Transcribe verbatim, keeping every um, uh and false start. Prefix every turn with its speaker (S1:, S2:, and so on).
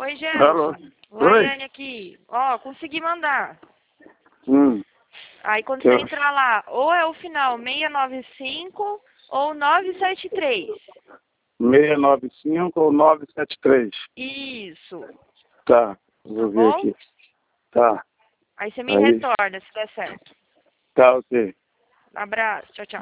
S1: Oi,
S2: Alô?
S1: Gelson.
S2: Oi?
S1: Laiane aqui. Ó, consegui mandar.
S2: Hum.
S1: Aí quando
S2: Que-
S1: você entrar lá, ou é o final seiscentos e noventa e cinco ou novecentos e setenta e três.
S2: seiscentos e noventa e cinco ou novecentos e setenta e três.
S1: Isso.
S2: Tá, vou
S1: Tá
S2: ver
S1: bom?
S2: aqui. Tá,
S1: Aí você me
S2: aí.
S1: retorna se der certo.
S2: Tá, ok.
S1: Abraço. Tchau, tchau.